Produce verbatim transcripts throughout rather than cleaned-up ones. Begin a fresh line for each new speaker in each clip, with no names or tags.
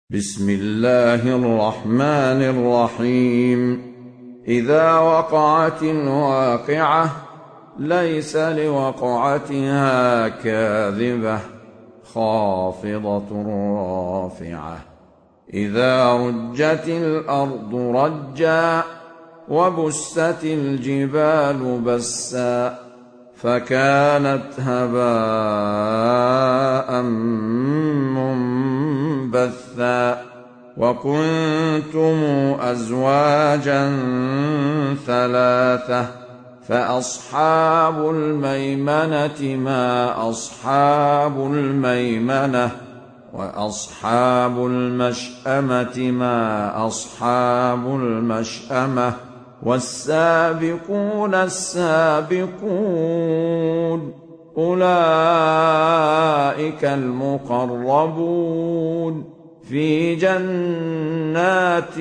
بسم الله الرحمن الرحيم. إذا وقعت الواقعة ليس لوقعتها كاذبة خافضة رافعة. إذا رجت الأرض رجا وبست الجبال بسا فكانت هباء منبثا وكنتم أزواجا ثلاثة فأصحاب الميمنة ما أصحاب الميمنة وأصحاب المشأمة ما أصحاب المشأمة والسابقون السابقون أولئك المقربون في جنات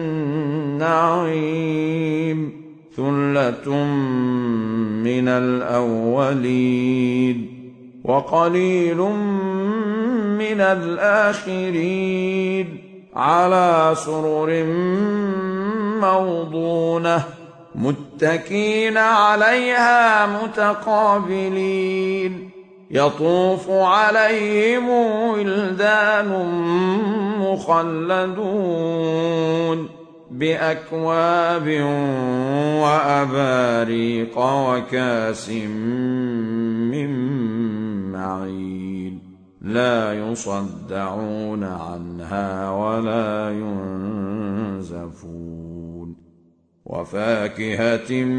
النعيم ثلة من الأولين وقليل من الآخرين على سرر موضونة متكين عليها متقابلين يطوف عليهم ولدان مخلدون بأكواب وأباريق وكاس من معين لا يصدعون عنها ولا ينزفون وفاكهة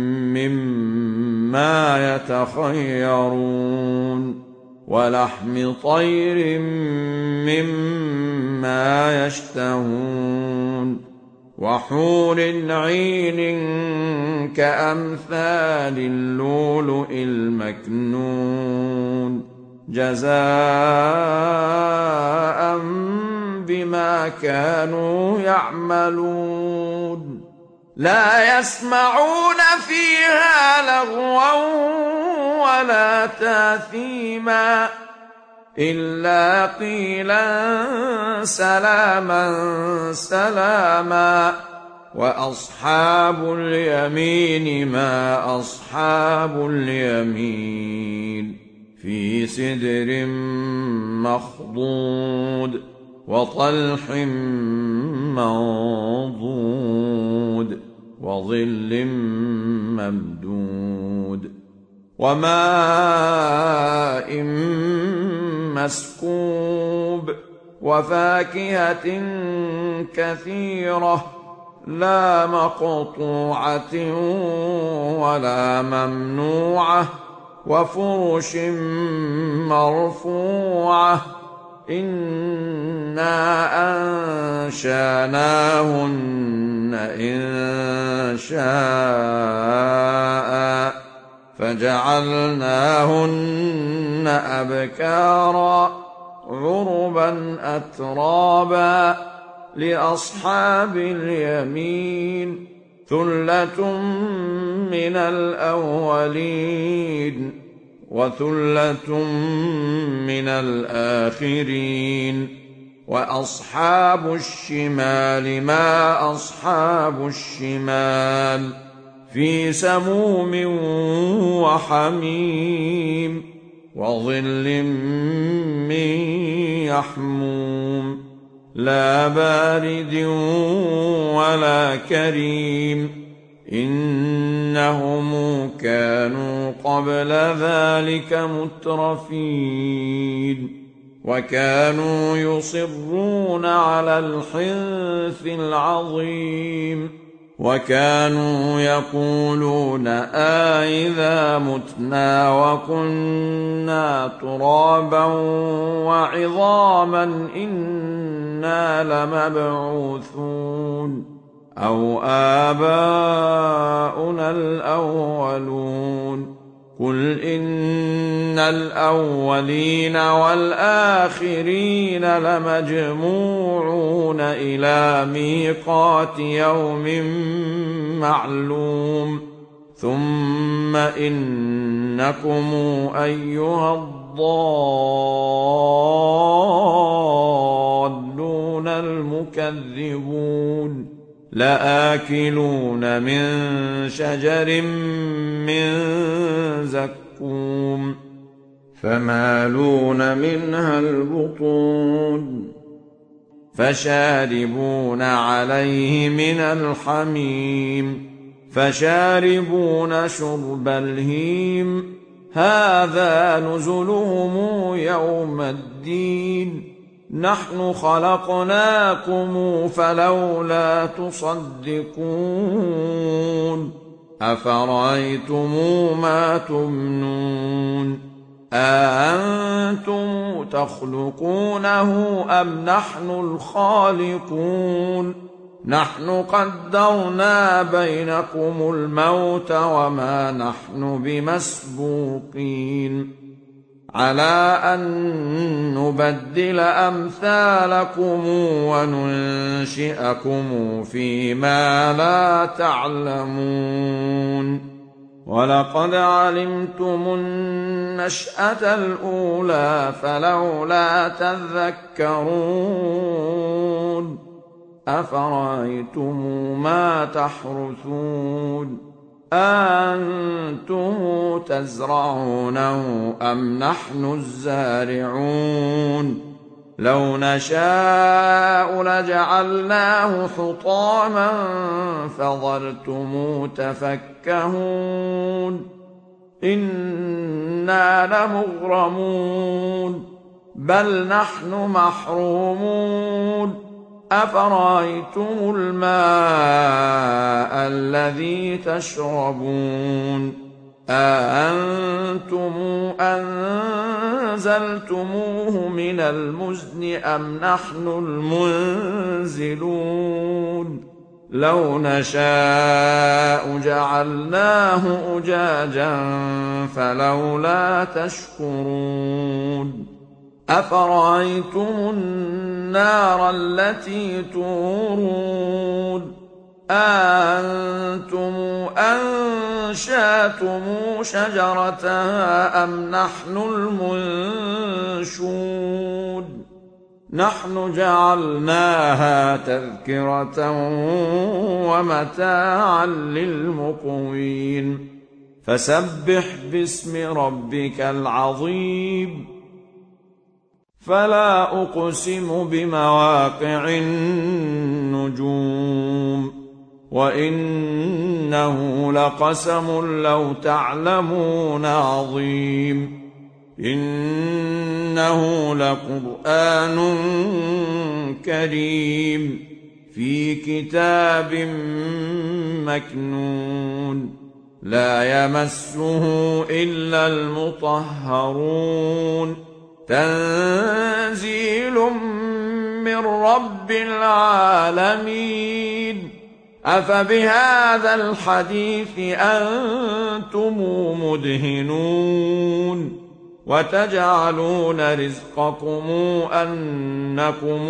مما يتخيرون ولحم طير مما يشتهون وحور عين كأمثال اللؤلؤ المكنون جزاء بما كانوا يعملون لا يسمعون فيها لغوا ولا تاثيما إلا قيلا سلاما سلاما وأصحاب اليمين ما أصحاب اليمين في سدر مخضود وطلح منضود وظل ممدود وماء مسكوب وفاكهة كثيرة لا مقطوعة ولا ممنوعة وفرش مرفوعة إنا أنشأناهن إن شاء فجعلناهن أبكارا عربا أترابا لأصحاب اليمين ثلة من الأولين وثلة من الآخرين وأصحاب الشمال ما أصحاب الشمال في سموم وحميم وظل من يحموم لا بارد ولا كريم إنهم كانوا قبل ذلك مترفين وكانوا يصرون على الحنث العظيم وكانوا يقولون أإذا متنا وكنا ترابا وعظاما إنا لمبعوثون أو آباؤنا الأولون قل إن الأولين والآخرين لمجموعون إلى ميقات يوم معلوم ثم إنكم أيها الضالون الضالون المكذبون لآكلون من شجر من زقوم فمالون منها البطون فشاربون عليه من الحميم فشاربون شرب الهيم هذا نزلهم يوم الدين نحن خلقناكم فلولا تصدقون أفرأيتم ما تمنون أأنتم تخلقونه أم نحن الخالقون نحن قدرنا بينكم الموت وما نحن بمسبوقين على أن نبدل أمثالكم وننشئكم فيما لا تعلمون ولقد علمتم النشأة الأولى فلولا تذكرون أفرأيتم ما تحرثون أأنتم تزرعونه أم نحن الزارعون لو نشاء لجعلناه حطاما فظلتم تفكهون إنا لمغرمون بل نحن محرومون أفرأيتم الماء الذي تشربون أأنتم أنزلتموه من المزن أم نحن المنزلون لو نشاء جعلناه أجاجا فلولا تشكرون أفرأيتم النار التي تورون أأنتم أنشأتم شجرتها أم نحن المنشون نحن جعلناها تذكرة ومتاعا للمقوين فسبح باسم ربك العظيم فلا أقسم بمواقع النجوم وإنه لقسم لو تعلمون عظيم إنه لقرآن كريم في كتاب مكنون لا يمسه إلا المطهرون تنزيل من رب العالمين أفبهذا الحديث أنتم مدهنون وتجعلون رزقكم أنكم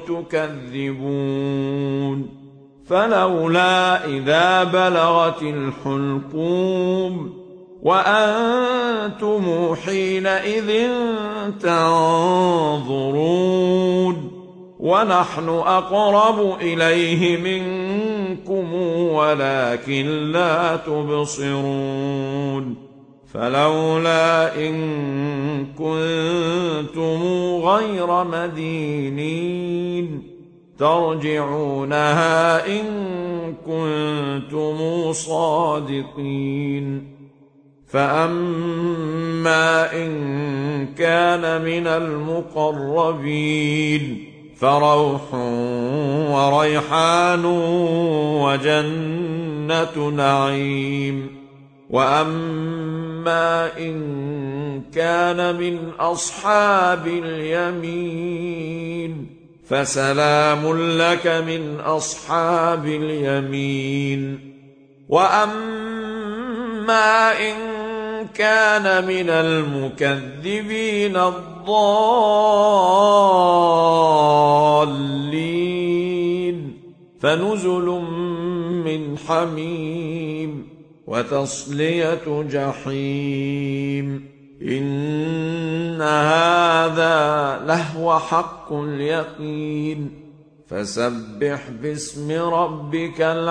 تكذبون فلولا إذا بلغت الحلقوم وأنتم حينئذ تنظرون ونحن أقرب إليه منكم ولكن لا تبصرون فلولا إن كنتم غير مدينين ترجعونها إن كنتم صادقين فأما إن كان من المقربين فروح وريحان وجنة نعيم وأما إن كان من أصحاب اليمين فسلام لك من أصحاب اليمين وأما إن كان من المكذبين الضالين فنزل من حميم وتصلية جحيم إن هذا لهو حق اليقين فسبح باسم ربك العظيم